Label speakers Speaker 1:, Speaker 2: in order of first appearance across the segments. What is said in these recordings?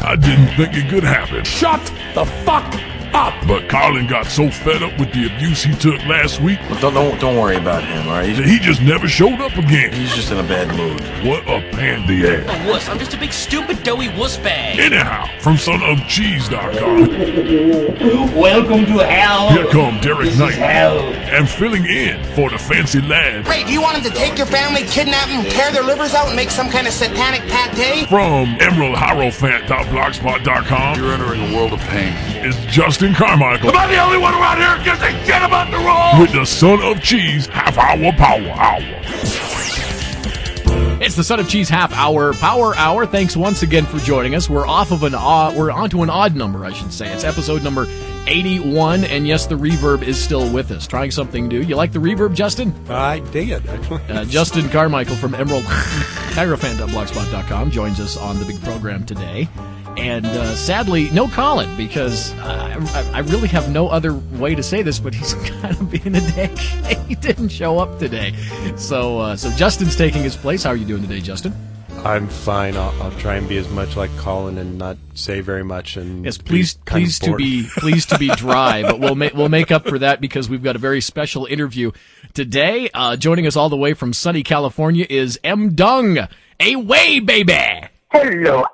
Speaker 1: I didn't think it could happen.
Speaker 2: Shut the fuck up!
Speaker 1: But Colin got so fed up with the abuse he took last week.
Speaker 3: Well, don't worry about him, all right?
Speaker 1: He just never showed up again.
Speaker 3: He's just in a bad mood.
Speaker 1: What a pansy ass.
Speaker 4: A wuss. I'm just a big stupid doughy wuss bag.
Speaker 1: Anyhow, from sonofcheese.com.
Speaker 5: Welcome to hell.
Speaker 1: Here come Derek Knight.
Speaker 5: Hell.
Speaker 1: And filling in for the fancy lad.
Speaker 6: Ray, do you want him to take your family, kidnap them, tear their livers out, and make some kind of satanic pate?
Speaker 1: From emeraldhierophant.blogspot.com.
Speaker 3: You're entering a world of pain.
Speaker 1: It's Justin Carmichael.
Speaker 2: Am I the only one around here who gives a shit about the rules?
Speaker 1: With the Son of Cheese half-hour power hour.
Speaker 7: It's the Son of Cheese half-hour power hour. Thanks once again for joining us. We're onto an odd number, I should say. It's episode number 81, and yes, the reverb is still with us. Trying something new. You like the reverb, Justin?
Speaker 8: I dig it, actually.
Speaker 7: Justin Carmichael from emeraldhierophant.blogspot.com joins us on the big program today. And sadly, no Colin, because I really have no other way to say this, but he's kind of being a dick. He didn't show up today. So Justin's taking his place. How are you doing today, Justin?
Speaker 8: I'm fine. I'll try and be as much like Colin and not say very much. And
Speaker 7: yes, pleased to be dry, but we'll make up for that because we've got a very special interview today. Joining us all the way from sunny California is M. Dung. Away, baby.
Speaker 9: Hello,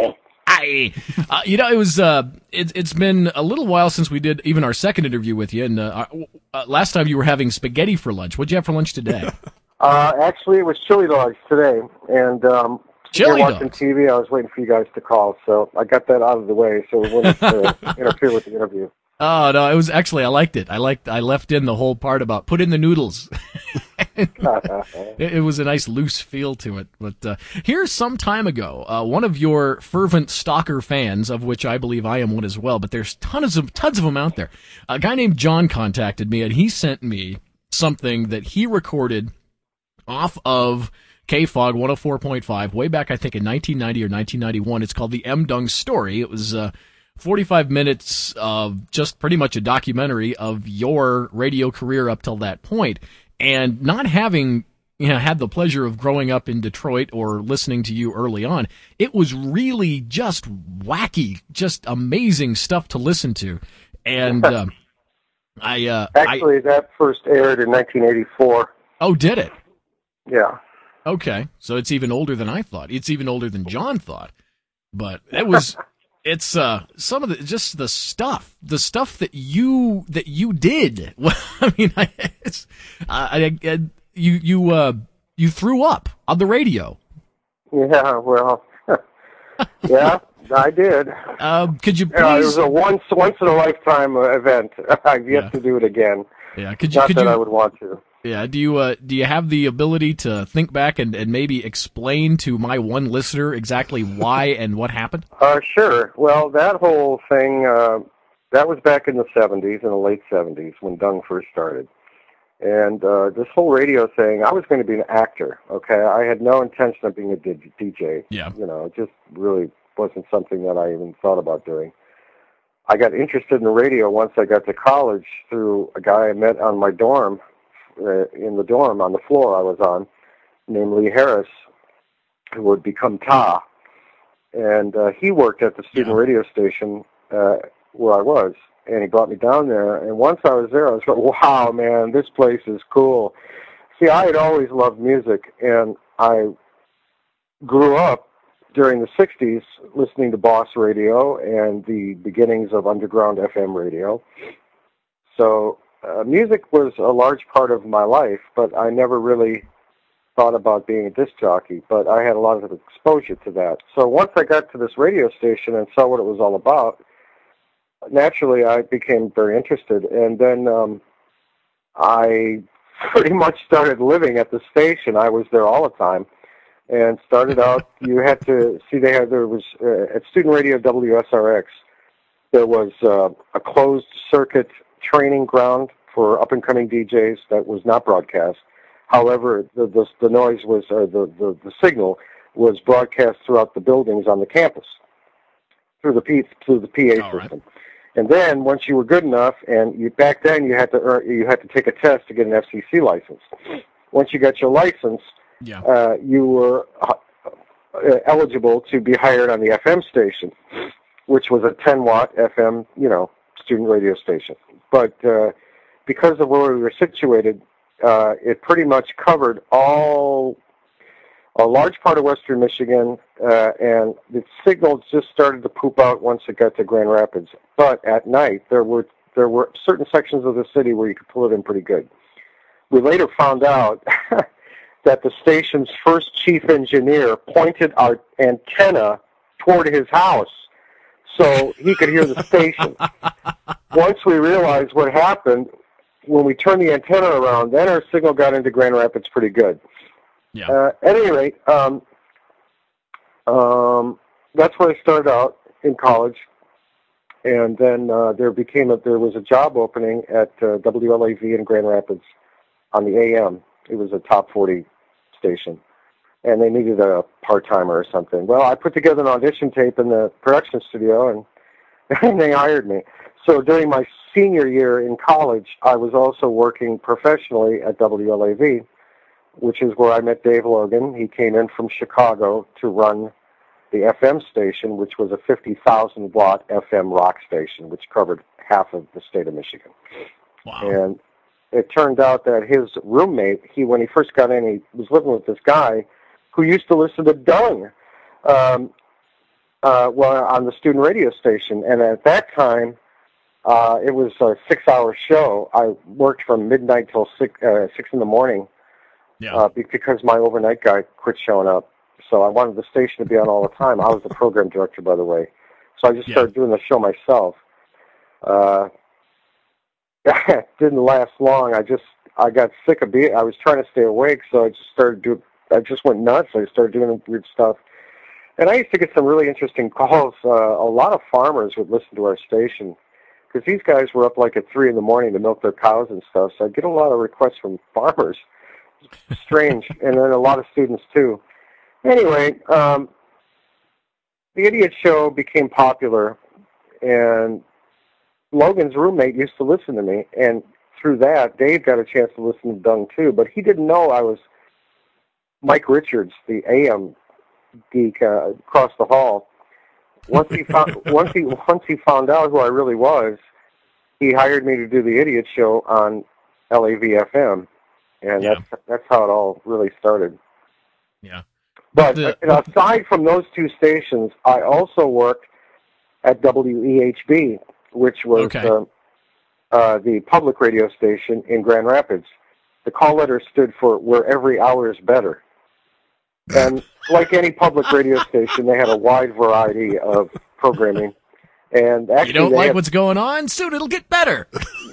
Speaker 7: it's been a little while since we did even our second interview with you, and last time you were having spaghetti for lunch. What'd you have for lunch today?
Speaker 9: Actually, it was chili dogs today, and
Speaker 7: chili
Speaker 9: watching
Speaker 7: dogs.
Speaker 9: TV. I was waiting for you guys to call, so I got that out of the way, so it wouldn't interfere with the interview.
Speaker 7: Oh no, it was actually I liked it. I left in the whole part about put in the noodles. It was a nice loose feel to it. But here's some time ago, one of your fervent stalker fans, of which I believe I am one as well, but there's tons of them out there. A guy named John contacted me, and he sent me something that he recorded off of KFOG 104.5 way back, I think, in 1990 or 1991. It's called The M. Dung Story. It was 45 minutes of just pretty much a documentary of your radio career up till that point. And not having had the pleasure of growing up in Detroit or listening to you early on, it was really just wacky, just amazing stuff to listen to. And
Speaker 9: Actually, that first aired in 1984.
Speaker 7: Oh, did it?
Speaker 9: Yeah.
Speaker 7: Okay, so it's even older than I thought. It's even older than John thought. But it was, it's some of the stuff that you did. I mean, you threw up on the radio.
Speaker 9: Yeah, well, yeah, I did.
Speaker 7: Could you please?
Speaker 9: It was a once in a lifetime event. I've yet to do it again.
Speaker 7: Yeah,
Speaker 9: I would want to.
Speaker 7: Yeah, do you have the ability to think back and maybe explain to my one listener exactly why and what happened?
Speaker 9: Sure. Well, that whole thing, that was back in the 70s, in the late 70s, when Dung first started. And this whole radio thing, I was going to be an actor, okay? I had no intention of being a DJ.
Speaker 7: Yeah.
Speaker 9: You know, it just really wasn't something that I even thought about doing. I got interested in radio once I got to college through a guy I met on my dorm, in the dorm on the floor I was on, named Lee Harris, who would become Ta. And he worked at the student radio station where I was, and he brought me down there. And once I was there, I was like, wow, man, this place is cool. See, I had always loved music, and I grew up during the 60s listening to Boss Radio and the beginnings of underground FM radio. So music was a large part of my life, but I never really thought about being a disc jockey, but I had a lot of exposure to that. So once I got to this radio station and saw what it was all about, naturally I became very interested. And then I pretty much started living at the station. I was there all the time. And started out, you had to see there was at student radio WSRX, there was a closed circuit training ground for up-and-coming DJs that was not broadcast. However, the noise was, the signal was broadcast throughout the buildings on the campus through the PA system. Right. And then once you were good enough, and back then you had to take a test to get an FCC license. Once you got your license, you were eligible to be hired on the FM station, which was a 10-watt FM, student radio station. But because of where we were situated, it pretty much covered a large part of western Michigan, and the signal just started to poop out once it got to Grand Rapids. But at night, there were certain sections of the city where you could pull it in pretty good. We later found out that the station's first chief engineer pointed our antenna toward his house so he could hear the station. Once we realized what happened, when we turned the antenna around, then our signal got into Grand Rapids pretty good.
Speaker 7: Yeah.
Speaker 9: At any rate, that's where I started out in college, and then there was a job opening at WLAV in Grand Rapids on the AM. It was a top 40 station, and they needed a part-timer or something. Well, I put together an audition tape in the production studio, and they hired me. So during my senior year in college, I was also working professionally at WLAV, which is where I met Dave Logan. He came in from Chicago to run the FM station, which was a 50,000-watt FM rock station, which covered half of the state of Michigan.
Speaker 7: Wow.
Speaker 9: And it turned out that his roommate, when he first got in, he was living with this guy who used to listen to Dung, on the student radio station. And at that time, it was a 6-hour show. I worked from midnight till 6 in the morning.
Speaker 7: Yeah.
Speaker 9: Because my overnight guy quit showing up. So I wanted the station to be on all the time. I was the program director, by the way. So I just started doing the show myself. It didn't last long. I got sick of being. I was trying to stay awake, so I just went nuts. I started doing weird stuff. And I used to get some really interesting calls. A lot of farmers would listen to our station because these guys were up like at 3 in the morning to milk their cows and stuff. So I'd get a lot of requests from farmers. Strange. And then a lot of students too. Anyway, the Idiot Show became popular, and Logan's roommate used to listen to me, and through that, Dave got a chance to listen to Dung too, but he didn't know I was Mike Richards, the AM geek across the hall. Once he found out who I really was, he hired me to do the Idiot Show on LAV-FM. And that's how it all really started.
Speaker 7: Yeah.
Speaker 9: But aside from those two stations, I also worked at WEHB, which was the public radio station in Grand Rapids. The call letter stood for Where Every Hour Is Better. And like any public radio station, they had a wide variety of programming. And actually,
Speaker 7: you don't like what's going on? Soon it'll get better.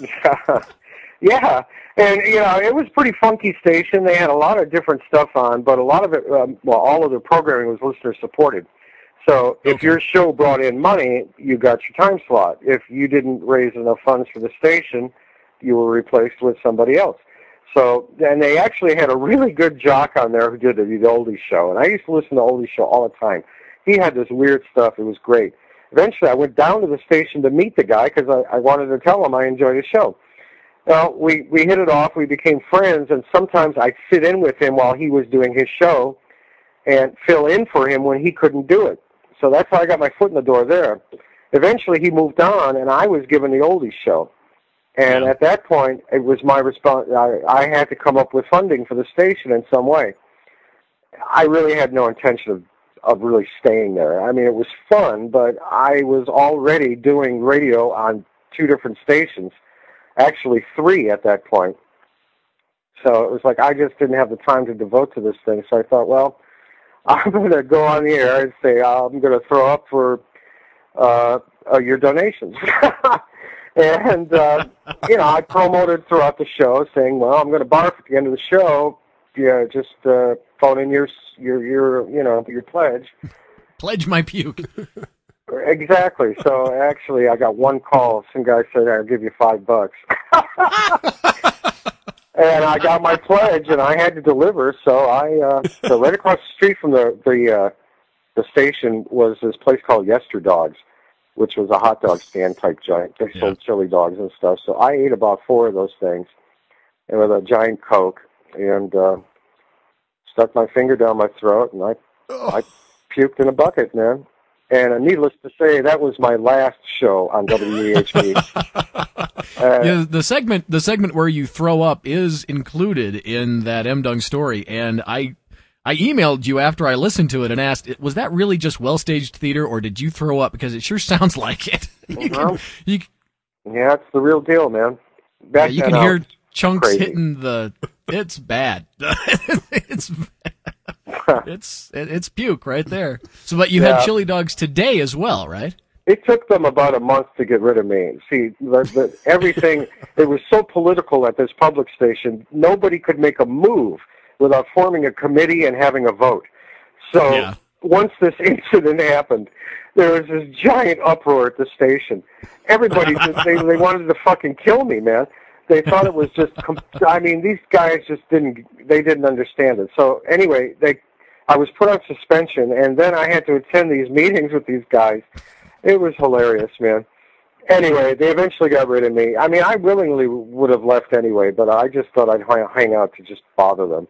Speaker 9: Yeah. And, it was a pretty funky station. They had a lot of different stuff on, but a lot of it, all of the programming was listener-supported. So if your show brought in money, you got your time slot. If you didn't raise enough funds for the station, you were replaced with somebody else. So, and they actually had a really good jock on there who did the Oldie Show. And I used to listen to Oldie Show all the time. He had this weird stuff. It was great. Eventually, I went down to the station to meet the guy because I wanted to tell him I enjoyed his show. Well, we hit it off. We became friends, and sometimes I'd sit in with him while he was doing his show and fill in for him when he couldn't do it. So that's how I got my foot in the door there. Eventually, he moved on, and I was given the Oldies Show. And at that point, it was my response. I had to come up with funding for the station in some way. I really had no intention of really staying there. I mean, it was fun, but I was already doing radio on 2 different stations. Actually 3 at that point. So it was like I just didn't have the time to devote to this thing. So I thought, well, I'm going to go on the air and say I'm going to throw up for your donations. And, I promoted throughout the show saying, well, I'm going to barf at the end of the show. Yeah, just phone in your pledge. Pledge my puke. Exactly. So actually, I got one call. Some guy said, "I'll give you $5." And I got my pledge, and I had to deliver. So so right across the street from the station was this place called Yesterdogs, which was a hot dog stand type giant. They sold chili dogs and stuff. So I ate about 4 of those things, and with a giant Coke, and stuck my finger down my throat, and I puked in a bucket, man. And needless to say, that was my last show on WEHB.
Speaker 7: Yeah, the segment where you throw up is included in that M-Dung story, and I emailed you after I listened to it and asked, was that really just well-staged theater, or did you throw up? Because it sure sounds like it.
Speaker 9: Yeah, it's the real deal, man.
Speaker 7: You can hear chunks
Speaker 9: crazy.
Speaker 7: hitting the... It's bad. It's puke right there. So, but you had chili dogs today as well, right?
Speaker 9: It took them about a month to get rid of me. See, everything, it was so political at this public station, nobody could make a move without forming a committee and having a vote. So once this incident happened, there was this giant uproar at the station. Everybody, they wanted to fucking kill me, man. They thought it was just, I mean, these guys just didn't understand it. So anyway, I was put on suspension, and then I had to attend these meetings with these guys. It was hilarious, man. Anyway, they eventually got rid of me. I mean, I willingly would have left anyway, but I just thought I'd hang out to just bother them.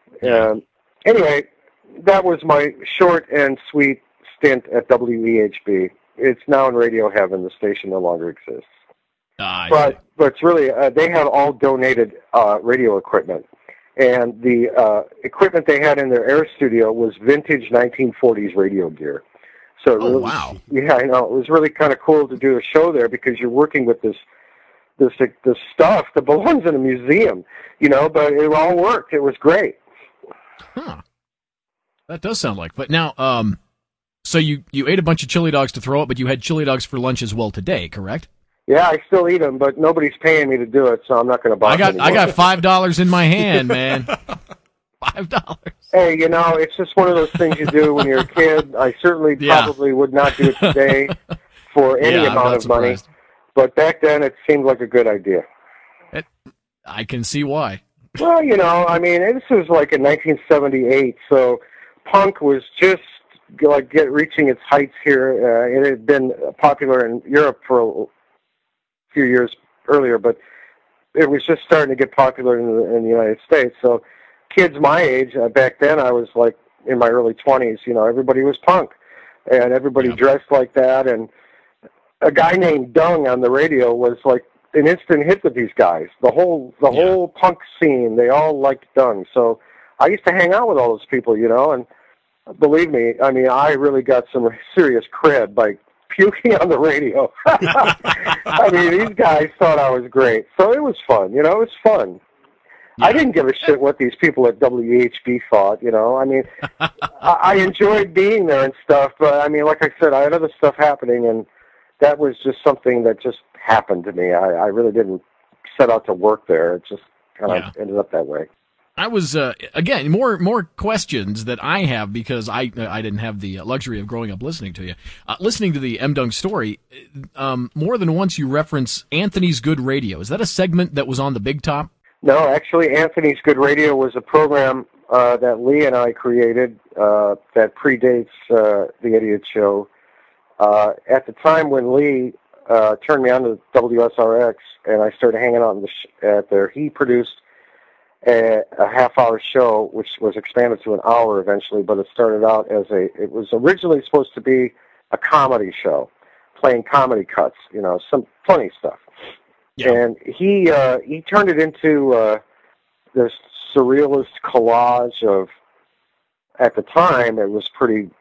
Speaker 9: Anyway, that was my short and sweet stint at WEHB. It's now in radio heaven. The station no longer exists. But it's really, they had all donated radio equipment. And the equipment they had in their air studio was vintage 1940s radio gear. So it really,
Speaker 7: wow.
Speaker 9: Yeah, I know. It was really kind of cool to do a show there because you're working with this stuff that belongs in a museum, but it all worked. It was great.
Speaker 7: Huh. That does sound like. But now, so you ate a bunch of chili dogs to throw up, but you had chili dogs for lunch as well today, correct?
Speaker 9: Yeah, I still eat them, but nobody's paying me to do it, so I'm not going to buy them.
Speaker 7: I got $5 in my hand, man. $5.
Speaker 9: Hey, it's just one of those things you do when you're a kid. I certainly probably would not do it today for any amount of money. But back then, it seemed like a good idea.
Speaker 7: I can see why.
Speaker 9: Well, I mean, this was like in 1978, so punk was just reaching its heights here. It had been popular in Europe for a few years earlier, but it was just starting to get popular in the United States. So kids my age, back then I was like in my early 20s, everybody was punk, and everybody dressed like that, and a guy named Dung on the radio was like an instant hit with these guys. The whole punk scene, they all liked Dung. So I used to hang out with all those people, and believe me, I mean, I really got some serious cred by puking on the radio. I mean, these guys thought I was great. So it was fun, it was fun. Yeah. I didn't give a shit what these people at WEHB thought, I mean, I enjoyed being there and stuff, but I mean, like I said, I had other stuff happening, and that was just something that just happened to me. I really didn't set out to work there. It just kind of ended up that way.
Speaker 7: I was, again, more questions that I have because I didn't have the luxury of growing up listening to you. Listening to the M-Dung story, more than once you reference Anthony's Good Radio. Is that a segment that was on the Big Top?
Speaker 9: No, actually, Anthony's Good Radio was a program that Lee and I created that predates The Idiot Show. At the time when Lee turned me on to WSRX and I started hanging out at there, he produced a half-hour show, which was expanded to an hour eventually, but it started out it was originally supposed to be a comedy show, playing comedy cuts, some funny stuff. Yeah. And he turned it into this surrealist collage of, at the time, it was pretty,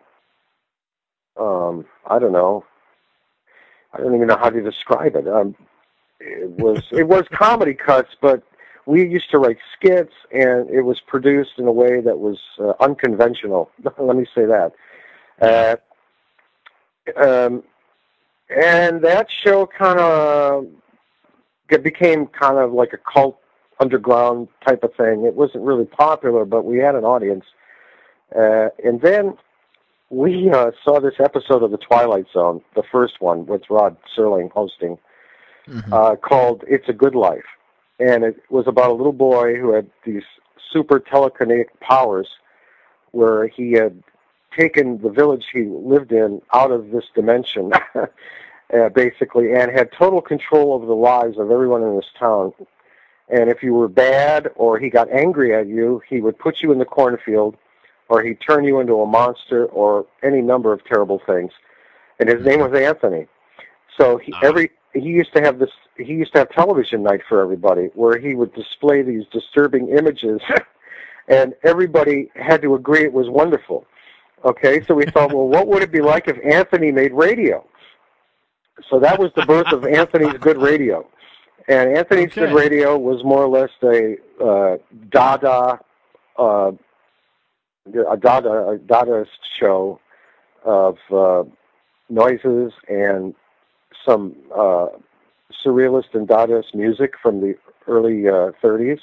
Speaker 9: I don't know. I don't even know how to describe it. It was comedy cuts, but we used to write skits, and it was produced in a way that was unconventional. Let me say that. And that show kind of became kind of like a cult underground type of thing. It wasn't really popular, but we had an audience. And then we saw this episode of The Twilight Zone, the first one, with Rod Serling hosting, called It's a Good Life. And it was about a little boy who had these super telekinetic powers where he had taken the village he lived in out of this dimension, basically, and had total control over the lives of everyone in this town. And if you were bad or he got angry at you, he would put you in the cornfield, or he'd turn you into a monster, or any number of terrible things. And his name was Anthony. So he used to have television night for everybody, where he would display these disturbing images, and everybody had to agree it was wonderful. Okay, so we thought, well, what would it be like if Anthony made radio? So that was the birth of Anthony's Good Radio. And Anthony's Good Radio was more or less a Dadaist show of noises and some surrealist and Dadaist music from the early 30s.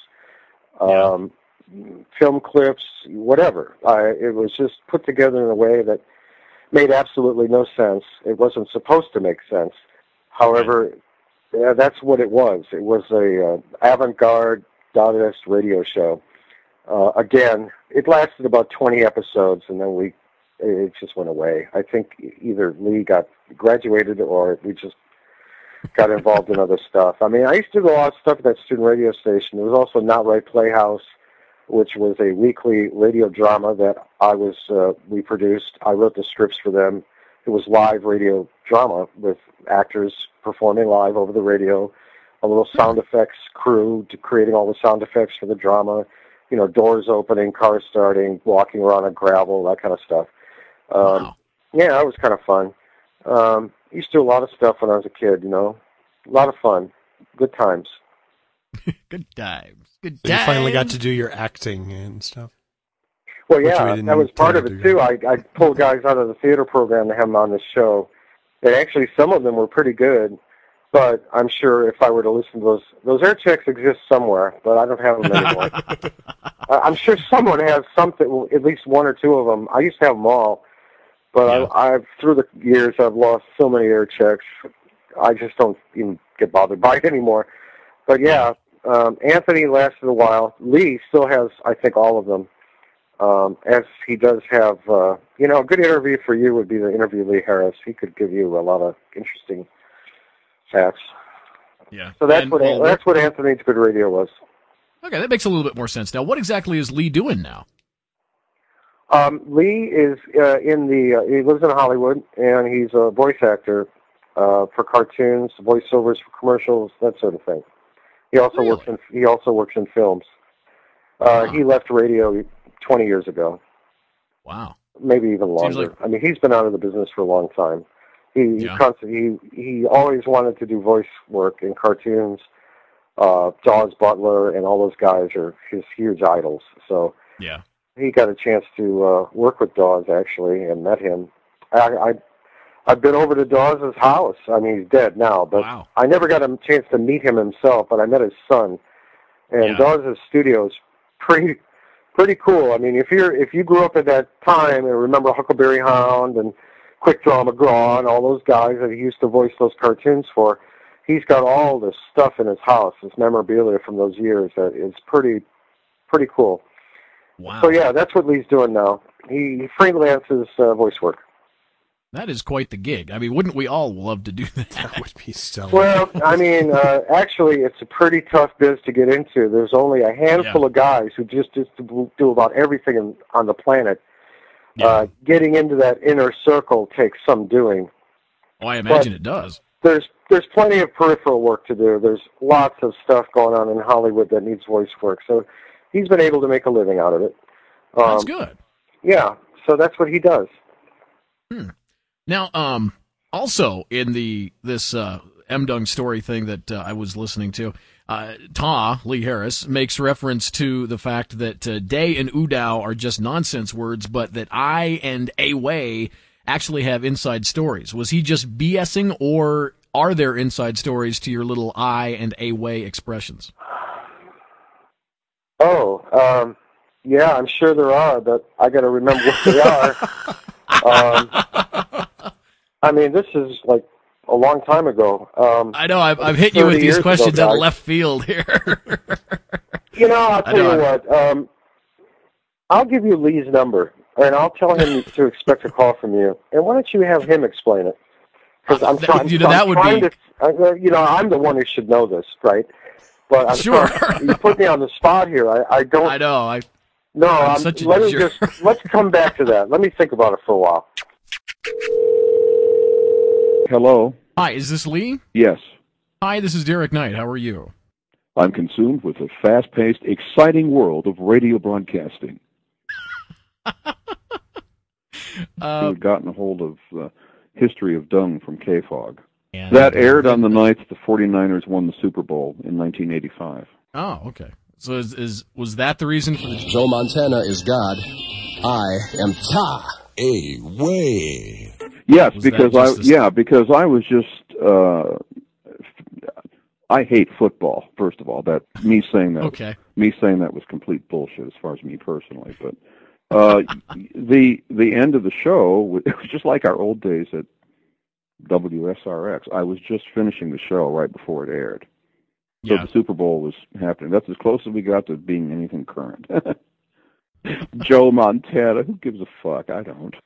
Speaker 9: Film clips, whatever. It was just put together in a way that made absolutely no sense. It wasn't supposed to make sense. However, that's what it was. It was a avant-garde Dadaist radio show. Again, it lasted about 20 episodes, and then it just went away. I think either Lee got graduated or we just got involved in other stuff. I mean, I used to do a lot of stuff at that student radio station. There was also Not Right Playhouse, which was a weekly radio drama that we produced. I wrote the scripts for them. It was live radio drama with actors performing live over the radio, a little sound effects crew creating all the sound effects for the drama, doors opening, cars starting, walking around on gravel, that kind of stuff.
Speaker 7: Wow.
Speaker 9: Yeah, it was kind of fun. Used to do a lot of stuff when I was a kid, a lot of fun. Good times.
Speaker 7: Good times. Good
Speaker 8: So
Speaker 7: times.
Speaker 8: you finally got to do your acting and stuff.
Speaker 9: Well, yeah, that was part of it, too. I pulled guys out of the theater program to have them on the show. And actually, some of them were pretty good, but I'm sure if I were to listen to those air checks exist somewhere, but I don't have them anymore. I'm sure someone has something, at least one or two of them. I used to have them all, but I've through the years, I've lost so many air checks, I just don't even get bothered by it anymore. But yeah, Anthony lasted a while. Lee still has, I think, all of them. As he does have, a good interview for you would be to interview Lee Harris. He could give you a lot of interesting facts.
Speaker 7: Yeah.
Speaker 9: So that's what Anthony's Good Radio was.
Speaker 7: Okay, that makes a little bit more sense now. What exactly is Lee doing now?
Speaker 9: Lee is he lives in Hollywood, and he's a voice actor for cartoons, voiceovers for commercials, that sort of thing. He also works in films. He left radio 20 years ago.
Speaker 7: Wow.
Speaker 9: Maybe even longer. I mean, he's been out of the business for a long time. He always wanted to do voice work in cartoons. Dawes Butler and all those guys are his huge idols. So
Speaker 7: yeah,
Speaker 9: he got a chance to work with Dawes, actually, and met him. I've been over to Dawes' house. I mean, he's dead now, but I never got a chance to meet him himself, but I met his son. And Dawes' studio is pretty cool. I mean, if you grew up at that time and remember Huckleberry Hound and Quick Draw McGraw and all those guys that he used to voice those cartoons for, he's got all this stuff in his house, this memorabilia from those years that is pretty cool.
Speaker 7: Wow.
Speaker 9: So yeah, that's what Lee's doing now. He freelances voice work.
Speaker 7: That is quite the gig. I mean, wouldn't we all love to do that?
Speaker 8: That would be stellar.
Speaker 9: Well, I mean, actually, it's a pretty tough biz to get into. There's only a handful of guys who just do about everything on the planet. Yeah. Getting into that inner circle takes some doing.
Speaker 7: Oh, I imagine it does.
Speaker 9: There's plenty of peripheral work to do. There's lots of stuff going on in Hollywood that needs voice work. So he's been able to make a living out of it.
Speaker 7: That's good.
Speaker 9: Yeah, so that's what he does.
Speaker 7: Now, also in this M-Dung story thing that I was listening to, Lee Harris, makes reference to the fact that Day and Udao are just nonsense words, but that I and Away actually have inside stories. Was he just BSing, or are there inside stories to your little I and Away expressions?
Speaker 9: Oh, yeah, I'm sure there are, but I got to remember what they are. I mean, this is like a long time ago.
Speaker 7: I know, I've hit you with these questions out of left field here.
Speaker 9: I'll tell you what. I'll give you Lee's number, and I'll tell him to expect a call from you. And why don't you have him explain it? Because I'm trying to. I'm the one who should know this, right? But I'm
Speaker 7: sure.
Speaker 9: You put me on the spot here. I don't.
Speaker 7: I know.
Speaker 9: No,
Speaker 7: I'm such a
Speaker 9: let me
Speaker 7: jerk.
Speaker 9: let's come back to that. Let me think about it for a while.
Speaker 5: Hello?
Speaker 7: Hi, is this Lee?
Speaker 5: Yes.
Speaker 7: Hi, this is Derek Knight. How are you?
Speaker 5: I'm consumed with the fast-paced, exciting world of radio broadcasting. We've gotten a hold of History of Dung from KFOG. That aired on the night the 49ers won the Super Bowl in 1985.
Speaker 7: Oh, okay. So was that the reason for the...
Speaker 10: Joe Montana is God. I am Ta.
Speaker 1: Way.
Speaker 5: Yes,
Speaker 7: Was
Speaker 5: because because I was just I hate football. First of all, that me saying that was complete bullshit as far as me personally. But the end of the show, it was just like our old days at WSRX. I was just finishing the show right before it aired, so the Super Bowl was happening. That's as close as we got to being anything current. Joe Montana, who gives a fuck? I don't.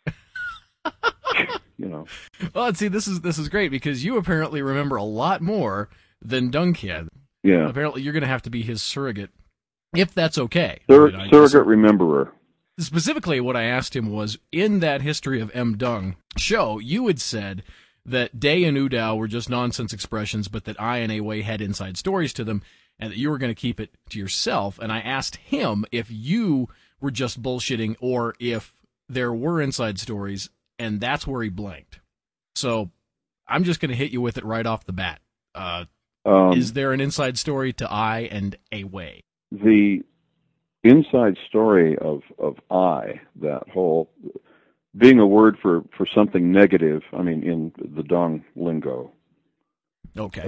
Speaker 7: Well, see, this is great because you apparently remember a lot more than Dunkhead.
Speaker 5: Yeah.
Speaker 7: Apparently, you're going to have to be his surrogate, if that's okay.
Speaker 5: Surrogate rememberer.
Speaker 7: Specifically, what I asked him was, in that History of M. Dung show, you had said that Day and Udow were just nonsense expressions, but that I and Away had inside stories to them, and that you were going to keep it to yourself. And I asked him if you were just bullshitting or if there were inside stories, and that's where he blanked. So I'm just going to hit you with it right off the bat. Is there an inside story to I and Away?
Speaker 5: The inside story of I, that whole being a word for something negative, I mean, in the Dung lingo.
Speaker 7: Okay.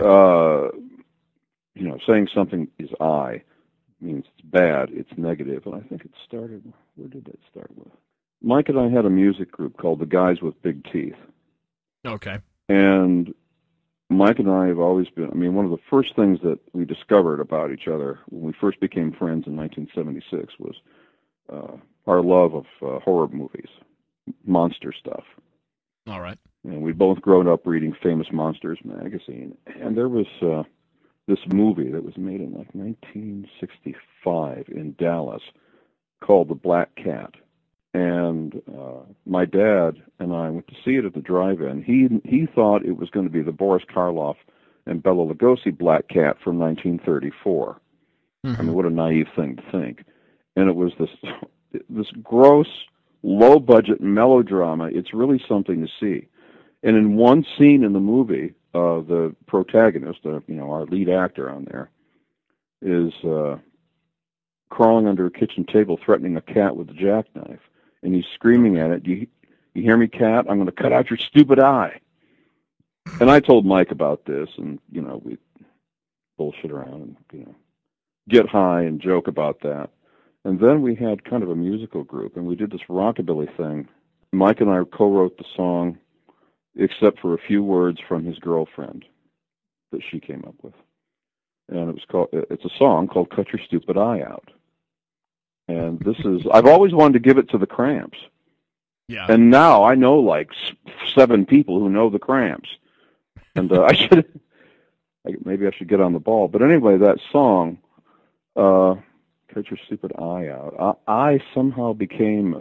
Speaker 5: Saying something is I means it's bad, it's negative, and I think it started, where did that start with? Mike and I had a music group called The Guys with Big Teeth.
Speaker 7: Okay.
Speaker 5: And Mike and I have always been, one of the first things that we discovered about each other when we first became friends in 1976 was our love of horror movies, monster stuff.
Speaker 7: All right.
Speaker 5: And we'd both grown up reading Famous Monsters magazine. And there was this movie that was made in 1965 in Dallas called The Black Cat. And my dad and I went to see it at the drive-in. He thought it was going to be the Boris Karloff and Bela Lugosi Black Cat from 1934. Mm-hmm. What a naive thing to think. And it was this gross, low-budget melodrama. It's really something to see. And in one scene in the movie, the protagonist, our lead actor on there, is crawling under a kitchen table, threatening a cat with a jackknife. And he's screaming at it, you hear me, cat? I'm going to cut out your stupid eye. And I told Mike about this, and, we bullshit around and, get high and joke about that. And then we had kind of a musical group, and we did this rockabilly thing. Mike and I co-wrote the song, except for a few words from his girlfriend that she came up with. And it's a song called Cut Your Stupid Eye Out. And I've always wanted to give it to the Cramps.
Speaker 7: Yeah.
Speaker 5: And now I know 7 people who know the Cramps. And maybe I should get on the ball. But anyway, that song, Cut Your Stupid Eye Out, I somehow became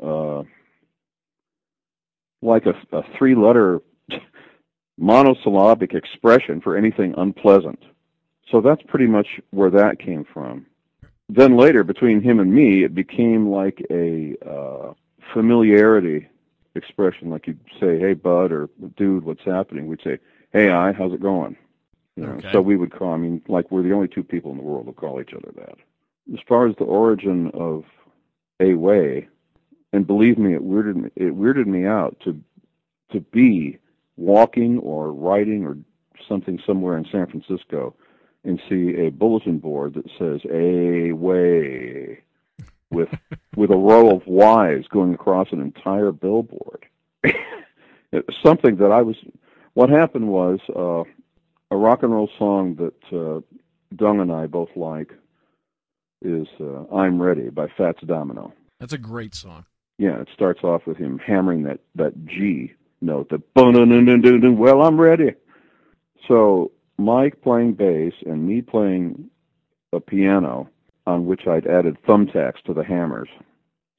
Speaker 5: like a 3-letter monosyllabic expression for anything unpleasant. So that's pretty much where that came from. Then later, between him and me, it became like a familiarity expression. Like you'd say, hey, bud, or dude, what's happening? We'd say, hey, I, how's it going?
Speaker 7: Okay.
Speaker 5: So we would call, we're the only 2 people in the world who call each other that. As far as the origin of Away, and believe me, it weirded me out to be walking or riding or something somewhere in San Francisco and see a bulletin board that says Away with a row of Y's going across an entire billboard. Something that what happened was a rock and roll song that Dung and I both like is I'm Ready by Fats Domino.
Speaker 7: That's a great song.
Speaker 5: Yeah, it starts off with him hammering that G note, the well, I'm ready. So Mike playing bass and me playing a piano on which I'd added thumbtacks to the hammers.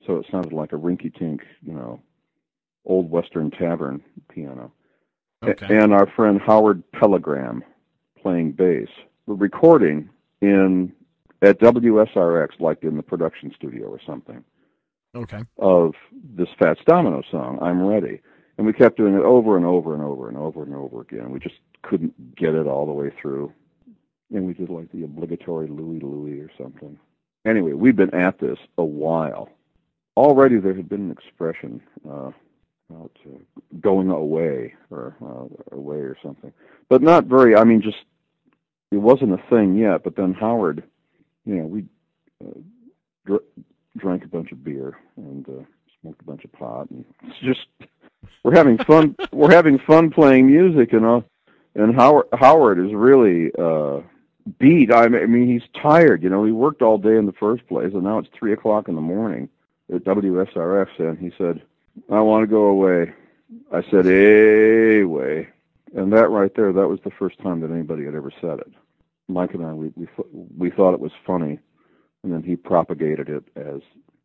Speaker 5: so it sounded like a rinky-dink, old Western tavern piano.
Speaker 7: Okay.
Speaker 5: And our friend Howard Pellegram playing bass. We're recording at WSRX, like in the production studio or something.
Speaker 7: Okay.
Speaker 5: Of this Fats Domino song, I'm Ready. And we kept doing it over and over and over and over and over again. We just couldn't get it all the way through. And we did like the obligatory Louie Louie or something. Anyway, we've been at this a while. Already there had been an expression about going away or away or something. But not very, it wasn't a thing yet. But then Howard, we drank a bunch of beer and smoked a bunch of pot, and it's just we're having fun. We're having fun playing music, and Howard is really beat. He's tired. He worked all day in the first place, and now it's 3:00 in the morning at WSRX, and he said, "I want to go away." I said, "Away," and that right there, that was the first time that anybody had ever said it. Mike and I, we thought it was funny. And then he propagated it as,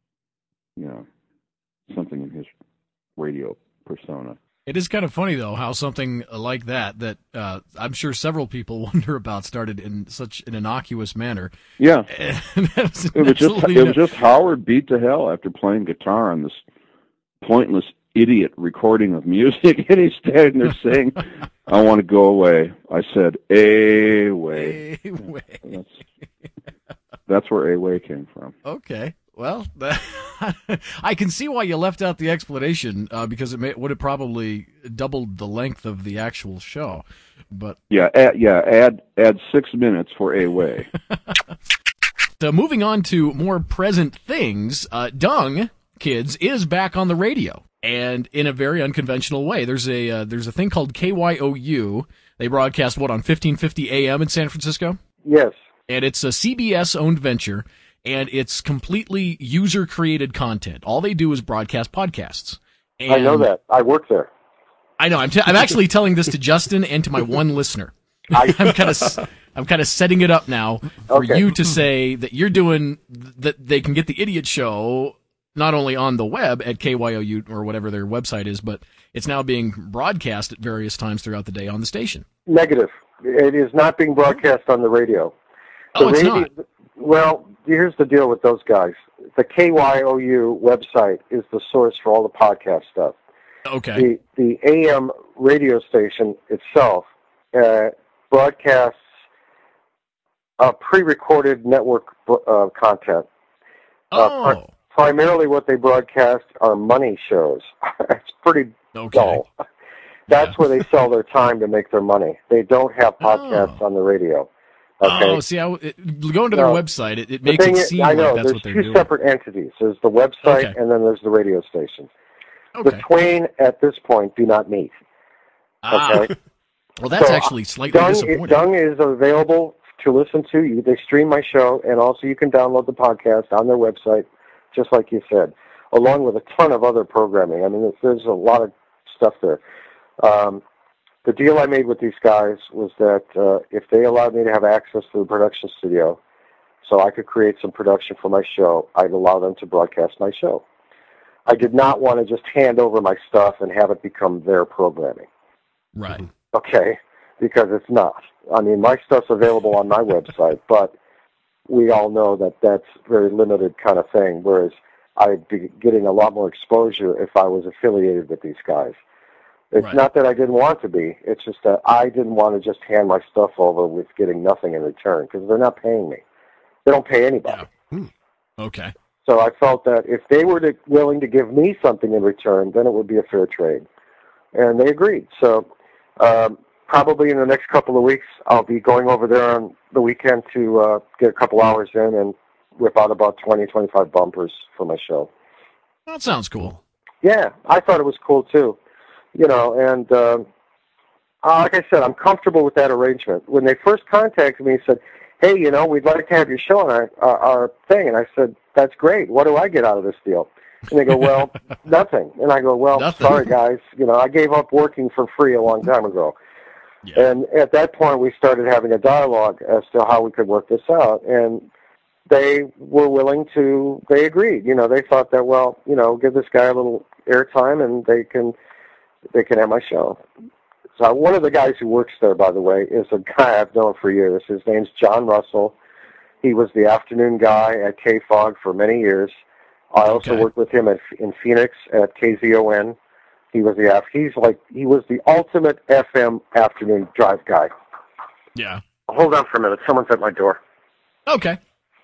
Speaker 5: something in his radio persona.
Speaker 7: It is kind of funny, though, how something like that I'm sure several people wonder about started in such an innocuous manner.
Speaker 5: Yeah.
Speaker 7: It
Speaker 5: was just Howard beat to hell after playing guitar on this pointless idiot recording of music, and he's standing there saying, "I want to go away." I said, "Away." That's where "away" came from.
Speaker 7: Okay. Well, I can see why you left out the explanation, because it would have probably doubled the length of the actual show. But
Speaker 5: add 6 minutes for "away."
Speaker 7: So moving on to more present things, Dung Kids is back on the radio, and in a very unconventional way. There's a thing called KYOU. They broadcast on 1550 AM in San Francisco.
Speaker 9: Yes.
Speaker 7: And it's a CBS-owned venture, and it's completely user-created content. All they do is broadcast podcasts. And
Speaker 9: I know that. I work there.
Speaker 7: I know. I'm actually telling this to Justin and to my one listener. I'm kind of setting it up now for you to say that you're doing that. They can get the Idiot Show not only on the web at KYOU or whatever their website is, but it's now being broadcast at various times throughout the day on the station.
Speaker 9: Negative. It is not being broadcast on the radio.
Speaker 7: It's not.
Speaker 9: Well, here's the deal with those guys. The KYOU website is the source for all the podcast stuff.
Speaker 7: Okay.
Speaker 9: The AM radio station itself broadcasts pre-recorded network content. Primarily what they broadcast are money shows. It's pretty dull. That's where they sell their time to make their money. They don't have podcasts on the radio. Okay.
Speaker 7: Oh, see, going to their website, it makes it seem like that's what they're doing.
Speaker 9: There's two separate entities. There's the website, and then there's the radio station.
Speaker 7: Okay.
Speaker 9: The twain, at this point, do not meet. Okay?
Speaker 7: Well, that's actually slightly disappointing.
Speaker 9: Dung is available to listen to. They stream my show, and also you can download the podcast on their website, just like you said, along with a ton of other programming. I mean, there's a lot of stuff there. The deal I made with these guys was that if they allowed me to have access to the production studio so I could create some production for my show, I'd allow them to broadcast my show. I did not want to just hand over my stuff and have it become their programming.
Speaker 7: Right.
Speaker 9: Okay? Because it's not. I mean, my stuff's available on my website, but we all know that that's a very limited kind of thing, whereas I'd be getting a lot more exposure if I was affiliated with these guys. It's not that I didn't want to be. It's just that I didn't want to just hand my stuff over with getting nothing in return, because they're not paying me. They don't pay anybody.
Speaker 7: Yeah. Okay.
Speaker 9: So I felt that if they were willing to give me something in return, then it would be a fair trade. And they agreed. So probably in the next couple of weeks, I'll be going over there on the weekend to get a couple hours in and whip out about 20, 25 bumpers for my show.
Speaker 7: That sounds cool.
Speaker 9: Yeah, I thought it was cool, too. And like I said, I'm comfortable with that arrangement. When they first contacted me and said, hey, we'd like to have your show on our thing. And I said, that's great. What do I get out of this deal? And they go, well, nothing. And I go, well, sorry, guys. I gave up working for free a long time ago. Yeah. And at that point, we started having a dialogue as to how we could work this out. And they were willing to. They agreed. They thought that, well, give this guy a little airtime, and they can have my show. So one of the guys who works there, by the way, is a guy I've known for years. His name's John Russell. He was the afternoon guy at KFOG for many years. I also worked with him in Phoenix at KZON. He was the ultimate FM afternoon drive guy.
Speaker 7: Yeah.
Speaker 9: Hold on for a minute. Someone's at my door.
Speaker 7: Okay.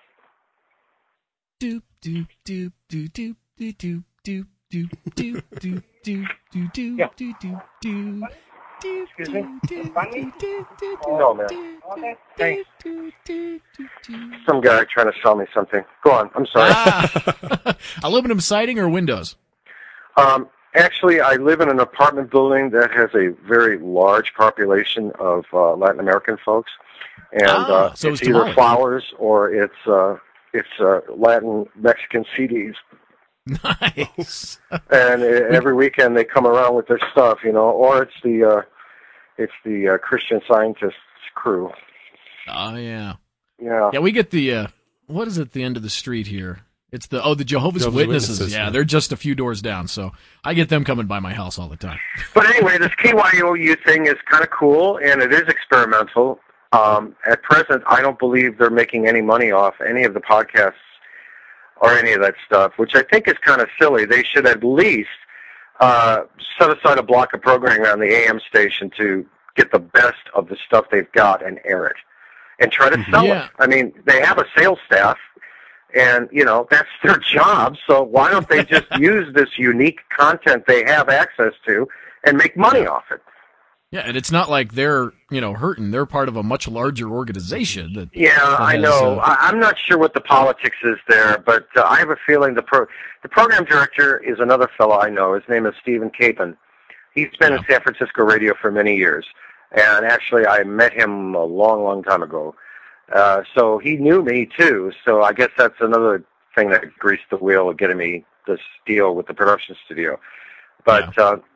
Speaker 7: Doop doop doop doop doop doop doop doop doop doop doop doop
Speaker 9: Yeah.
Speaker 7: doop doop doop.
Speaker 9: Excuse me? No, man. Okay, thanks. Some guy trying to sell me something. Go on. I'm sorry.
Speaker 7: Aluminum siding or windows?
Speaker 9: Actually, I live in an apartment building that has a very large population of Latin American folks, and
Speaker 7: so
Speaker 9: it's either flowers or it's Latin Mexican CDs.
Speaker 7: Nice.
Speaker 9: And every weekend they come around with their stuff, or it's the Christian Scientists crew.
Speaker 7: Oh yeah.
Speaker 9: Yeah.
Speaker 7: Yeah, we get the what is at the end of the street here? It's the Jehovah's Witnesses. Yeah, they're just a few doors down, so I get them coming by my house all the time.
Speaker 9: But anyway, this KYOU thing is kind of cool, and it is experimental. At present, I don't believe they're making any money off any of the podcasts or any of that stuff, which I think is kind of silly. They should at least set aside a block of programming on the AM station to get the best of the stuff they've got and air it, and try to sell it. I mean, they have a sales staff, and, that's their job, so why don't they just use this unique content they have access to and make money off it?
Speaker 7: Yeah, and it's not like they're, hurting. They're part of a much larger organization. That
Speaker 9: I know. I'm not sure what the politics is there, but I have a feeling the program director is another fellow I know. His name is Stephen Capon. He's been in San Francisco radio for many years, and actually I met him a long, long time ago. So he knew me, too, so I guess that's another thing that greased the wheel of getting me this deal with the production studio. But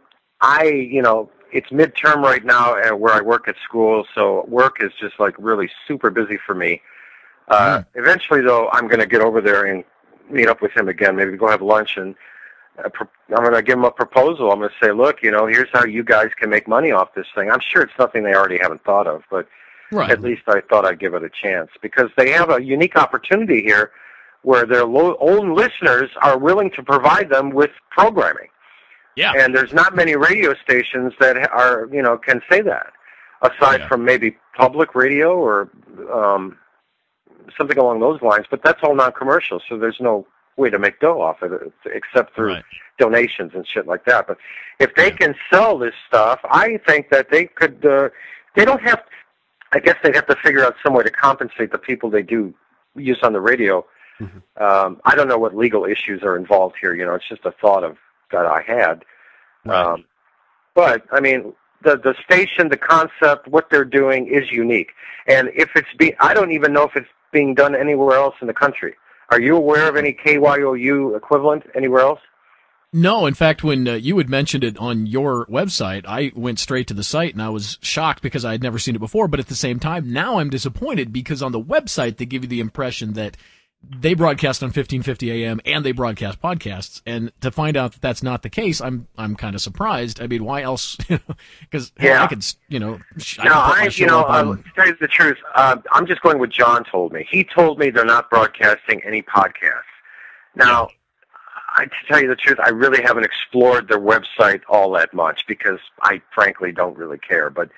Speaker 9: it's midterm right now where I work at school, so work is just really super busy for me. Eventually, though, I'm going to get over there and meet up with him again, maybe go have lunch, and I'm going to give him a proposal. I'm going to say, look, here's how you guys can make money off this thing. I'm sure it's nothing they already haven't thought of, but at least I thought I'd give it a chance, because they have a unique opportunity here where their own listeners are willing to provide them with programming.
Speaker 7: Yeah.
Speaker 9: And there's not many radio stations that are, can say that, aside from maybe public radio or something along those lines. But that's all non-commercial, so there's no way to make dough off it except through donations and shit like that. But if they can sell this stuff, I think that they could. They don't have. I guess they'd have to figure out some way to compensate the people they do use on the radio. I don't know what legal issues are involved here. It's just a thought that I had. But, I mean, the station, the concept, what they're doing is unique. And if I don't even know if it's being done anywhere else in the country. Are you aware of any KYOU equivalent anywhere else?
Speaker 7: No, in fact, when you had mentioned it on your website, I went straight to the site and I was shocked because I had never seen it before. But at the same time, now I'm disappointed because on the website they give you the impression that they broadcast on 1550 AM and they broadcast podcasts. And to find out that that's not the case, I'm kind of surprised. I mean, why else? Because I could,
Speaker 9: to tell you the truth, I'm just going with John told me. He told me they're not broadcasting any podcasts. Now, to tell you the truth, I really haven't explored their website all that much because I frankly don't really care. But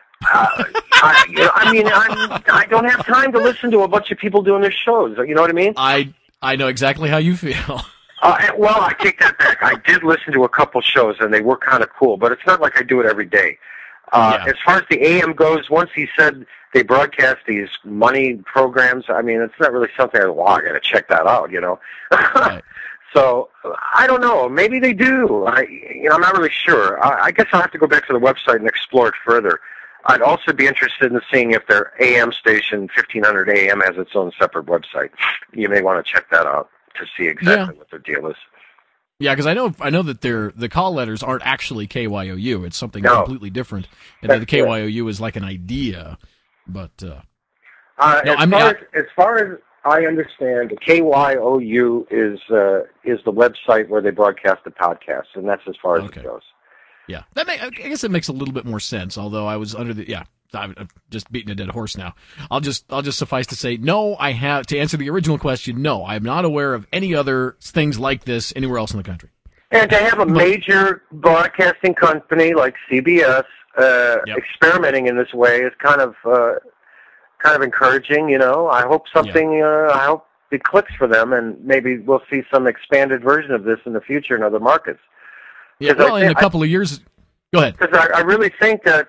Speaker 9: I don't have time to listen to a bunch of people doing their shows. You know what I mean?
Speaker 7: I know exactly how you feel.
Speaker 9: Well, I take that back. I did listen to a couple shows, and they were kind of cool, but it's not like I do it every day. As far as the AM goes, once he said they broadcast these money programs, I mean, it's not really something I got to check that out, Right. So, I don't know. Maybe they do. I'm not really sure. I guess I'll have to go back to the website and explore it further. I'd also be interested in seeing if their AM station, 1500 AM, has its own separate website. You may want to check that out to see exactly what their deal is.
Speaker 7: Yeah, because I know that the call letters aren't actually KYOU. It's something completely different. And the KYOU is like an idea. But
Speaker 9: as far as I understand. The KYOU is the website where they broadcast the podcast, and that's as far as it goes.
Speaker 7: Yeah, I guess it makes a little bit more sense. Although I was under the I'm just beating a dead horse now. I'll just suffice to say, no, I have to answer the original question. No, I'm not aware of any other things like this anywhere else in the country.
Speaker 9: And to have a major broadcasting company like CBS experimenting in this way is kind of encouraging. You know, I hope something. I hope it clicks for them, and maybe we'll see some expanded version of this in the future in other markets.
Speaker 7: Yeah, well, in a couple of years. Go ahead.
Speaker 9: Because I really think that,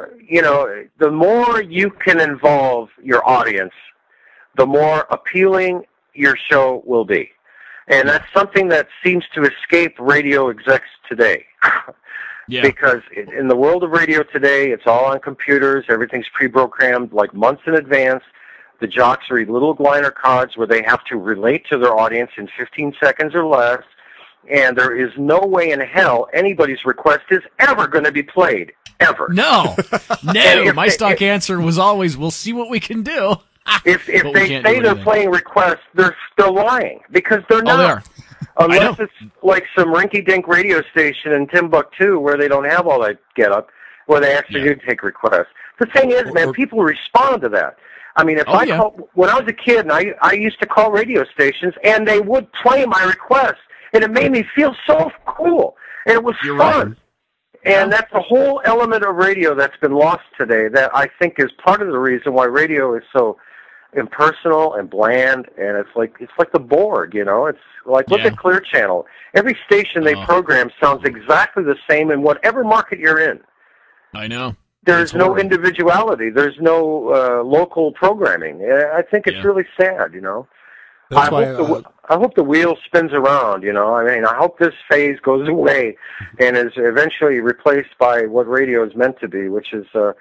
Speaker 9: the more you can involve your audience, the more appealing your show will be. And that's something that seems to escape radio execs today.
Speaker 7: Yeah.
Speaker 9: Because in the world of radio today, it's all on computers. Everything's pre-programmed like months in advance. The jocks read little liner cards where they have to relate to their audience in 15 seconds or less. And there is no way in hell anybody's request is ever going to be played, ever.
Speaker 7: No. My stock answer was always, we'll see what we can do.
Speaker 9: If they say they're playing requests, they're lying, because they're not.
Speaker 7: Oh, they are.
Speaker 9: Unless it's like some rinky-dink radio station in Timbuktu where they don't have all that get-up, where they actually do take requests. The thing is, man, people respond to that. I mean, when I was a kid, and I used to call radio stations, and they would play my requests. And it made me feel so cool. And it was fun. Right. And that's a whole element of radio that's been lost today that I think is part of the reason why radio is so impersonal and bland. And it's like the Borg, you know. It's like, look at Clear Channel. Every station they program sounds exactly the same in whatever market you're in.
Speaker 7: I know.
Speaker 9: There's no individuality. There's no local programming. I think it's really sad, you know. I hope the wheel spins around, you know. I mean, I hope this phase goes away and is eventually replaced by what radio is meant to be, which is, a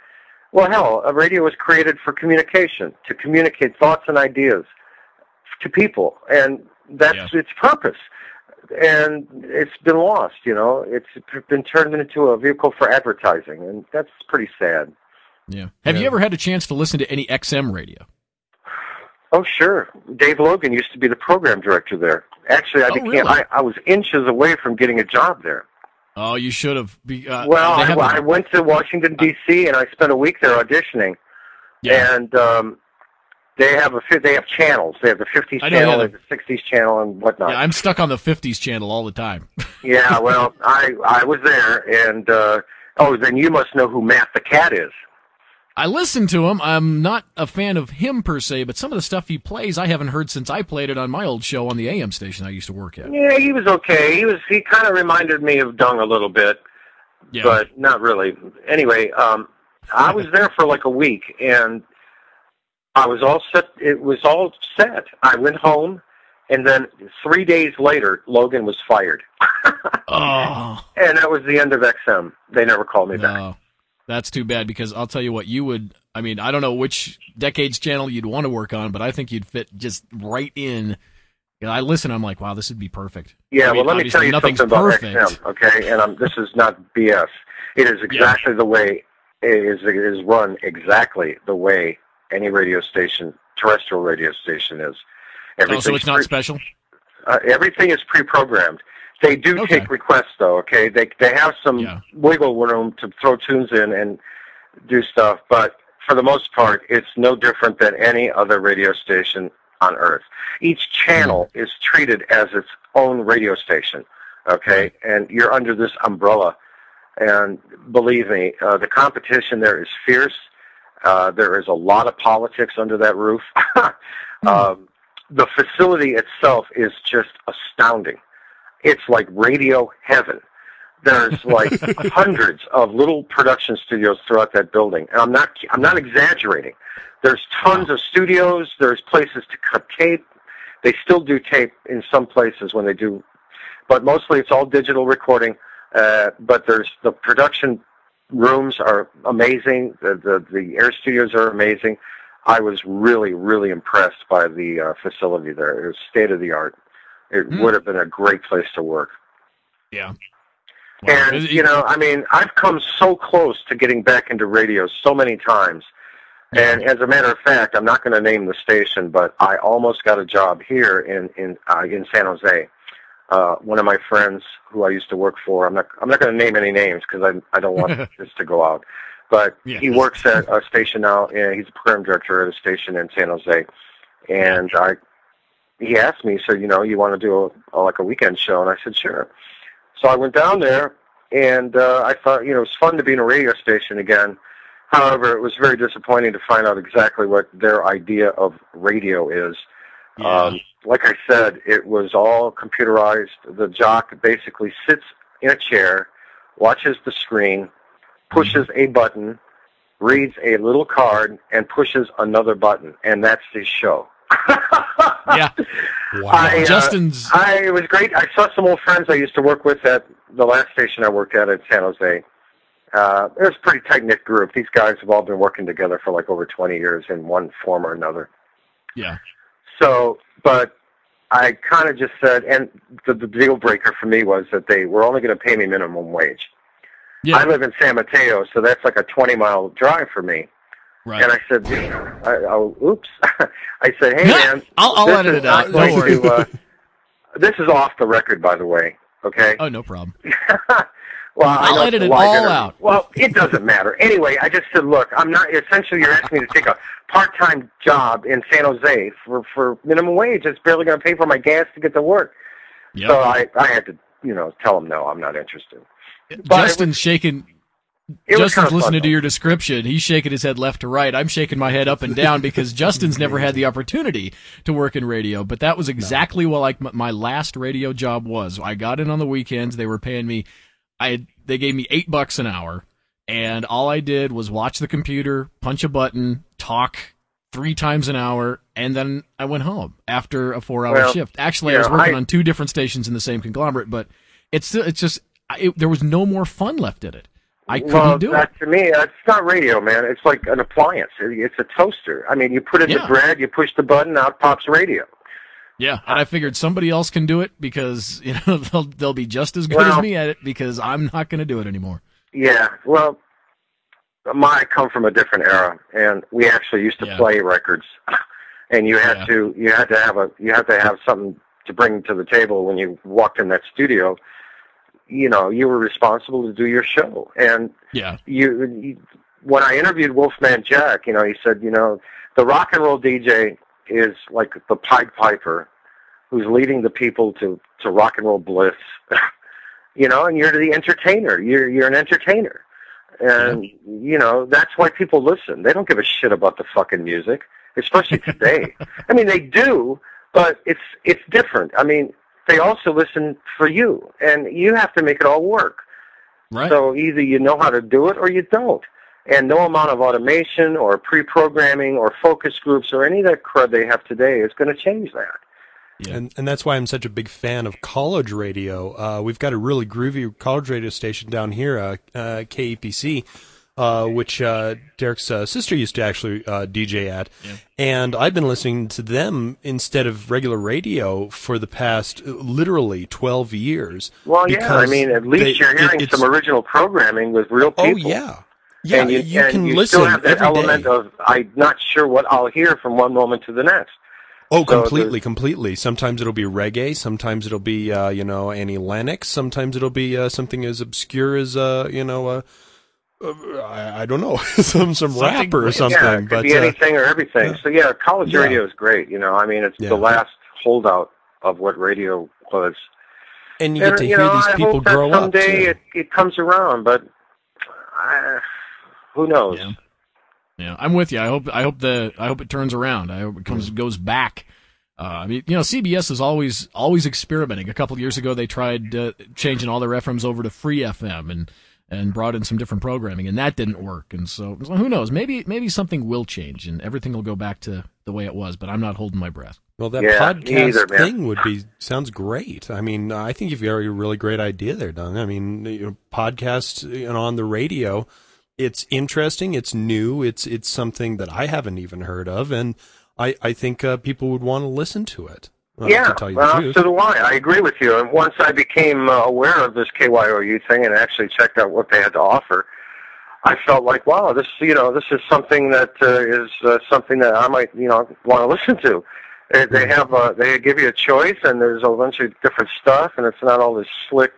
Speaker 9: radio was created for communication, to communicate thoughts and ideas to people, and that's its purpose. And it's been lost, you know. It's been turned into a vehicle for advertising, and that's pretty sad.
Speaker 7: Yeah. Have you ever had a chance to listen to any XM radio?
Speaker 9: Oh, sure. Dave Logan used to be the program director there. Actually, I was inches away from getting a job there.
Speaker 7: Oh, you should have.
Speaker 9: I went to Washington, D.C., and I spent a week there auditioning. Yeah. And they have channels. They have the 50s channel, the 60s channel, and whatnot.
Speaker 7: Yeah, I'm stuck on the 50s channel all the time.
Speaker 9: Yeah, well, I was there, and then you must know who Matt the Cat is.
Speaker 7: I listen to him. I'm not a fan of him per se, but some of the stuff he plays I haven't heard since I played it on my old show on the AM station I used to work at.
Speaker 9: Yeah, he was okay. He kind of reminded me of Dung a little bit, but not really. Anyway, I was there for like a week, and I was all set. It was all set. I went home, and then 3 days later, Logan was fired.
Speaker 7: Oh.
Speaker 9: And that was the end of XM. They never called me back.
Speaker 7: That's too bad, because I'll tell you what, I don't know which Decades channel you'd want to work on, but I think you'd fit just right in. I listen, I'm like, wow, this would be perfect.
Speaker 9: Yeah, well, let me tell you something about XM, okay? And this is not BS. It is exactly the way, it is run exactly the way any radio station, terrestrial radio station is.
Speaker 7: So it's not special?
Speaker 9: Everything is pre-programmed. They do take requests, though, okay? They have some wiggle room to throw tunes in and do stuff, but for the most part, it's no different than any other radio station on Earth. Each channel is treated as its own radio station, okay? And you're under this umbrella, and believe me, the competition there is fierce. There is a lot of politics under that roof. The facility itself is just astounding. It's like radio heaven. There's like hundreds of little production studios throughout that building, and I'm not exaggerating. There's tons of studios. There's places to cut tape. They still do tape in some places when they do, but mostly it's all digital recording. But there's the production rooms are amazing. The air studios are amazing. I was really, really impressed by the facility there. It was state of the art. It would have been a great place to work.
Speaker 7: Yeah.
Speaker 9: And, I've come so close to getting back into radio so many times. And as a matter of fact, I'm not going to name the station, but I almost got a job here in San Jose. One of my friends who I used to work for, I'm not going to name any names because I don't want this to go out. But he works at a station now, and he's a program director at a station in San Jose. And he asked me, he said, you want to do a weekend show? And I said, sure. So I went down there, and I thought, it was fun to be in a radio station again. However, it was very disappointing to find out exactly what their idea of radio is. Yeah. Like I said, it was all computerized. The jock basically sits in a chair, watches the screen, pushes a button, reads a little card, and pushes another button, and that's his show.
Speaker 7: Yeah. Wow.
Speaker 9: It was great. I saw some old friends I used to work with at the last station I worked at San Jose. It was a pretty tight-knit group. These guys have all been working together for over 20 years in one form or another.
Speaker 7: Yeah.
Speaker 9: So, but I kind of just said, and the deal breaker for me was that they were only going to pay me minimum wage. Yeah. I live in San Mateo, so that's like a 20-mile drive for me. Right. And I said, oops. I said, hey, man.
Speaker 7: I'll edit it out. Don't worry.
Speaker 9: This is off the record, by the way, okay?
Speaker 7: Oh, no problem.
Speaker 9: Well,
Speaker 7: I'll edit it all out.
Speaker 9: Well, it doesn't matter. Anyway, I just said, look, I'm not, essentially you're asking me to take a part-time job in San Jose for minimum wage. It's barely going to pay for my gas to get to work. Yep. So I had to, tell them, no, I'm not interested.
Speaker 7: Justin's shaking. Justin's listening to your description. He's shaking his head left to right. I'm shaking my head up and down because Justin's never had the opportunity to work in radio. But that was exactly what my last radio job was. I got in on the weekends. They were paying me. They gave me $8 an hour, and all I did was watch the computer, punch a button, talk 3 times an hour, and then I went home after a 4-hour shift. Actually, I was working on 2 different stations in the same conglomerate, but there was no more fun left in it. I couldn't do it.
Speaker 9: To me, it's not radio, man. It's like an appliance. It's a toaster. I mean, you put in the bread, you push the button, out pops radio.
Speaker 7: Yeah, and I figured somebody else can do it because they'll be just as good as me at it because I'm not going to do it anymore.
Speaker 9: Yeah, well, I come from a different era, and we actually used to play records, and you had to have something to bring to the table when you walked in that studio. You were responsible to do your show, and you when I interviewed Wolfman Jack, he said, the rock and roll DJ is like the Pied Piper who's leading the people to rock and roll bliss, and you're the entertainer. You're an entertainer. And, that's why people listen. They don't give a shit about the fucking music, especially today. I mean, they do, but it's different. I mean, they also listen for you, and you have to make it all work. Right. So either you know how to do it or you don't. And no amount of automation or pre-programming or focus groups or any of that crud they have today is going to change that.
Speaker 8: Yeah. And that's why I'm such a big fan of college radio. We've got a really groovy college radio station down here, KEPC, which Derek's sister used to actually DJ at. Yeah. And I've been listening to them instead of regular radio for the past literally 12 years.
Speaker 9: Well, yeah, I mean, at least you're hearing some original programming with real people.
Speaker 8: Oh, yeah. Yeah,
Speaker 9: and
Speaker 8: you can listen
Speaker 9: still have that
Speaker 8: every
Speaker 9: element
Speaker 8: day.
Speaker 9: of, I'm not sure what I'll hear from one moment to the next.
Speaker 8: Oh, so completely. Sometimes it'll be reggae. Sometimes it'll be, Annie Lennox. Sometimes it'll be something as obscure as, I don't know, some rapper or something.
Speaker 9: Yeah, it could be anything or everything. Yeah. So, college radio is great. I mean, it's the last holdout of what radio was.
Speaker 8: And you get to hear these people grow up.
Speaker 9: Someday it comes around, but who knows?
Speaker 7: Yeah, I'm with you. I hope it turns around. I hope it goes back. I mean, CBS is always experimenting. A couple of years ago, they tried changing all their FMs over to free FM and brought in some different programming, and that didn't work. And so who knows? Maybe something will change and everything will go back to the way it was. But I'm not holding my breath.
Speaker 8: Well, that podcast thing sounds great. I mean, I think you've got a really great idea there, Don. I mean, podcasts on the radio. It's interesting. It's new. It's something that I haven't even heard of, and I think people would want to listen to it. To tell you the truth.
Speaker 9: So do I. I agree with you. And once I became aware of this KYOU thing and actually checked out what they had to offer, I felt like, wow, this is something that is something that I might, want to listen to. They give you a choice, and there's a bunch of different stuff, and it's not all this slick,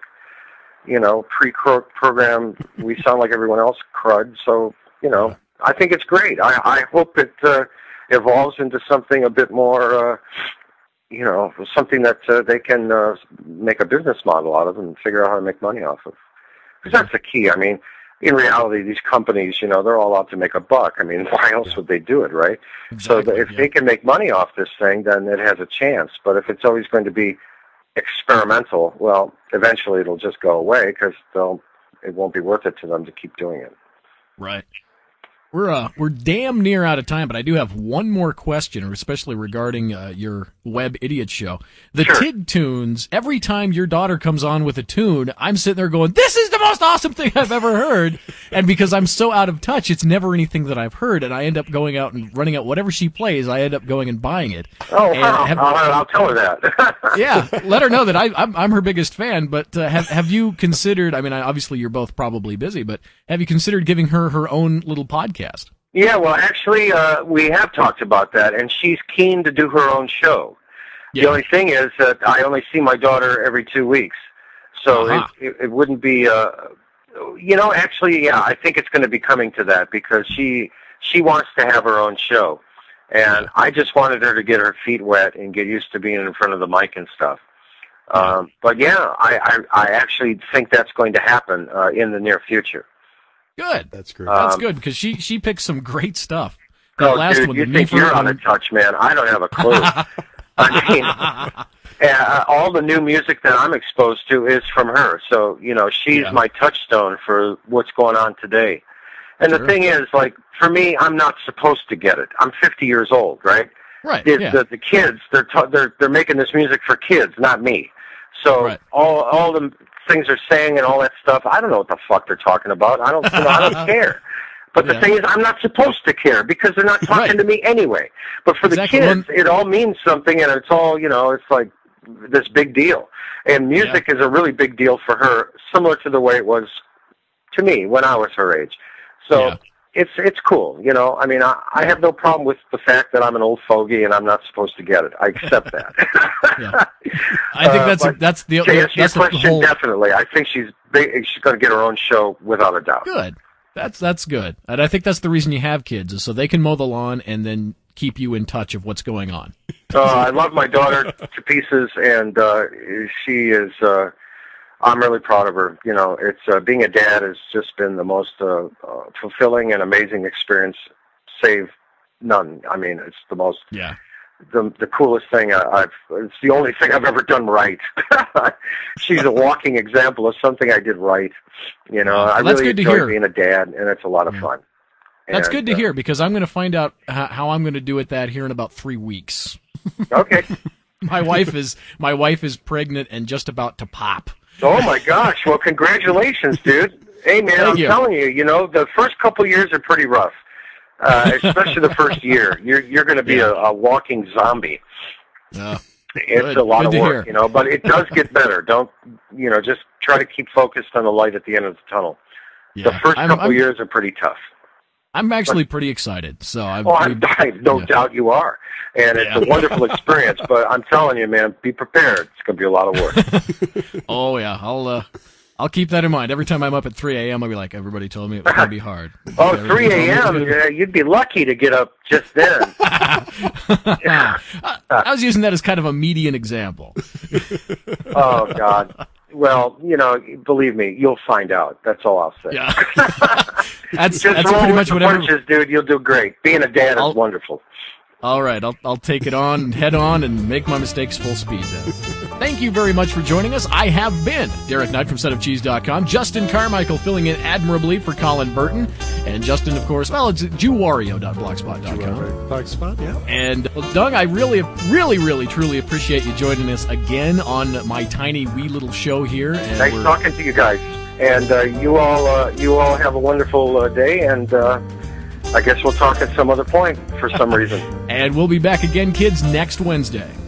Speaker 9: pre-programmed, we sound like everyone else crud. So, I think it's great. I hope it evolves into something a bit more, something that they can make a business model out of and figure out how to make money off of. Because that's the key. I mean, in reality, these companies, they're all out to make a buck. I mean, why else would they do it, right? Exactly, so if they can make money off this thing, then it has a chance. But if it's always going to be experimental, well, eventually it'll just go away because it won't be worth it to them to keep doing it.
Speaker 7: Right. We're damn near out of time, but I do have one more question, especially regarding your Web Idiot show. The TIG tunes, every time your daughter comes on with a tune, I'm sitting there going, this is the most awesome thing I've ever heard. And because I'm so out of touch, it's never anything that I've heard, and I end up going out and running out whatever she plays, I end up going and buying it.
Speaker 9: Oh, wow. I'll tell her that.
Speaker 7: Yeah, let her know that I'm her biggest fan, but have you considered, I mean, obviously you're both probably busy, but have you considered giving her her own little podcast?
Speaker 9: Yeah, well, actually, we have talked about that, and she's keen to do her own show. Yeah. The only thing is that I only see my daughter every 2 weeks, so it wouldn't be, actually, yeah, I think it's going to be coming to that because she wants to have her own show, and I just wanted her to get her feet wet and get used to being in front of the mic and stuff. But yeah, I actually think that's going to happen in the near future.
Speaker 7: Good.
Speaker 8: That's great.
Speaker 7: That's good because she picks some great stuff.
Speaker 9: That last one, you think you're out of touch, man? I don't have a clue. I mean, all the new music that I'm exposed to is from her. So she's my touchstone for what's going on today. And the thing is, like for me, I'm not supposed to get it. I'm 50 years old, right?
Speaker 7: Right.
Speaker 9: The kids, they're making this music for kids, not me. So all the things they're saying and all that stuff, I don't know what the fuck they're talking about. I don't care. But the thing is, I'm not supposed to care because they're not talking to me anyway. But for the kids, it all means something, and it's all, it's like this big deal. And music is a really big deal for her, similar to the way it was to me when I was her age. So it's cool, I mean, I have no problem with the fact that I'm an old fogey and I'm not supposed to get it. I accept that.
Speaker 7: I think that's the
Speaker 9: to answer your question, definitely. I think she's going to get her own show without a doubt.
Speaker 7: Good. That's good. And I think that's the reason you have kids, is so they can mow the lawn and then keep you in touch of what's going on.
Speaker 9: I love my daughter to pieces, and she is... I'm really proud of her. It's being a dad has just been the most fulfilling and amazing experience, save none. I mean, it's the most, the coolest thing it's the only thing I've ever done right. She's a walking example of something I did right. I really enjoy being a dad, and it's a lot of fun.
Speaker 7: That's good to hear, because I'm going to find out how I'm going to do it that here in about 3 weeks.
Speaker 9: Okay.
Speaker 7: My wife is pregnant and just about to pop.
Speaker 9: Oh, my gosh. Well, congratulations, dude. Hey, man, I'm telling you, the first couple years are pretty rough, especially the first year. You're going to be a walking zombie. It's a lot of work, but it does get better. Don't, just try to keep focused on the light at the end of the tunnel. The first couple years are pretty tough.
Speaker 7: I'm actually pretty excited. So I
Speaker 9: no doubt you are. And it's a wonderful experience, but I'm telling you, man, be prepared. It's going to be a lot of work.
Speaker 7: Oh, yeah. I'll keep that in mind. Every time I'm up at 3 a.m., I'll be like, everybody told me it was going to be hard.
Speaker 9: 3 a.m.? Yeah, you'd be lucky to get up just then.
Speaker 7: I was using that as kind of a median example.
Speaker 9: Oh, God. Well, believe me, you'll find out. That's all I'll say.
Speaker 7: Yeah. that's
Speaker 9: roll
Speaker 7: pretty much whatever.
Speaker 9: Punches, dude. You'll do great. Being a dad is wonderful.
Speaker 7: All right, I'll take it on, head on, and make my mistakes full speed then. Thank you very much for joining us. I have been Derek Knight from SetUpCheese.com, Justin Carmichael filling in admirably for Colin Burton, and Justin, of course, it's JewWario.blogspot.com.
Speaker 8: Blogspot, yeah.
Speaker 7: And, Doug, I really, really, really, truly appreciate you joining us again on my tiny, wee little show here. And
Speaker 9: nice talking to you guys. And you all have a wonderful day, and I guess we'll talk at some other point for some reason.
Speaker 7: And we'll be back again, kids, next Wednesday.